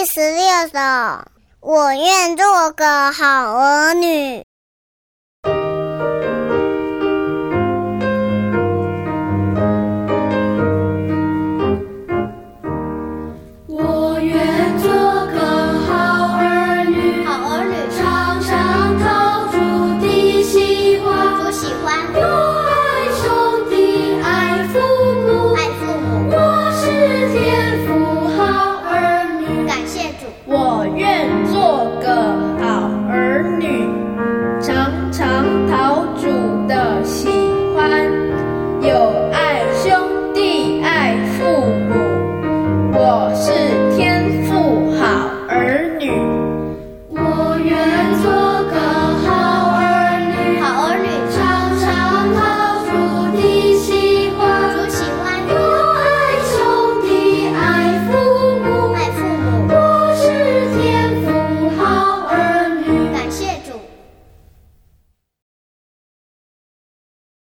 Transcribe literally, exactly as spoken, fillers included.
第十六首，我愿做个好儿女。 我愿做个好儿女， 好儿女常常讨主的喜欢， 主喜欢， 又爱兄弟，爱父母， 爱父母。 我是天父好儿女。 感谢主。 我